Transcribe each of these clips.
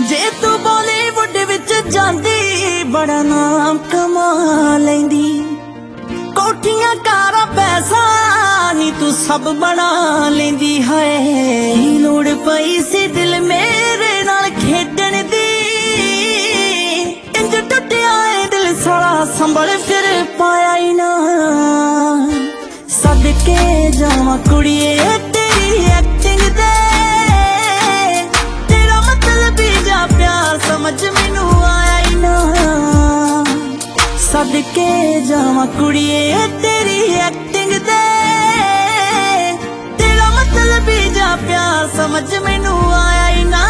जे तू बॉलीवुड विच जांदी बड़ा नाम कमा लैंदी। कोठियां कारा पैसा नी तू सब बना लेंदी है। लोड़ पई सी दिल मेरे नाल खेडण दी, इंज टुटिया है दिल सारा संभल फिर पाया ही ना। सदके जावां कुड़िए तेरी एक्टिंग दे, तेरा मतलब ही जा प्यार समझ मैनू आया ही ना। सदके जावां कुड़िए तेरी एक्टिंग दे, तेरा मतलब ही जा प्यार समझ मैनू आया ही ना,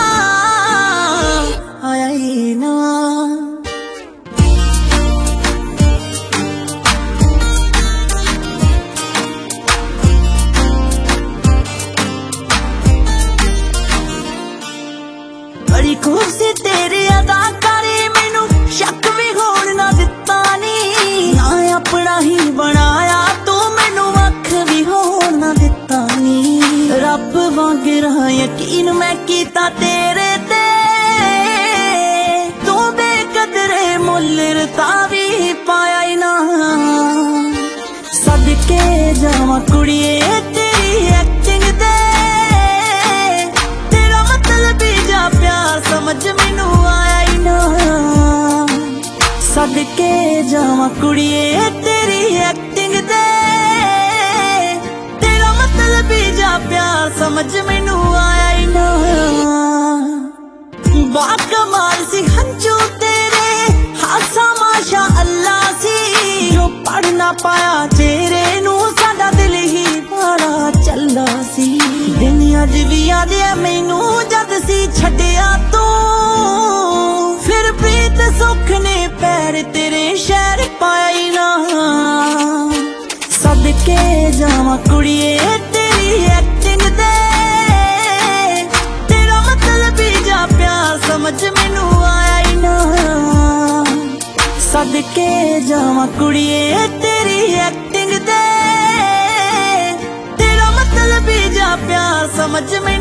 आया ही ना। बड़ी खूबसी तेरी अदाकारी मैनू शक भी होण ना दिता नी। ना अपना ही बनाया तू मैनू वख भी होण ना दिता नी। रब वांगरा यकीन मैं कीता तेरे ते, तू बेकदरे मुल रता भी पाया ही ना। सदके जावां कुड़िए तेरी एक्टिंग दे, तेरा मतलब ही जा प्यार समझ मैनू आया ही ना। सदके जावां कुड़िए तेरी एक्टिंग दे, तेरा मतलब ही जा प्यार समझ मैनू आया ही ना। बाकमाल सी हंजू तेरे हासा माशा अल्लाह सी। जो पढ़ ना पाया चेहरे नू साडा दिल ही बड़ा चला सी। दिन अज भी याद है मैनू जद सी छड्डिया तू, फिर प्रीत सुख ने पैर तेरे शहर पाया ही ना। सदके जावां कुड़िए तेरी एक्टिंग दे, तेरा मतलब ही जा प्यार समझ मैनू आया ही ना। सदके जावां कुड़िए तेरी एक्टिंग दे, तेरा मतलब ही जा प्यार समझ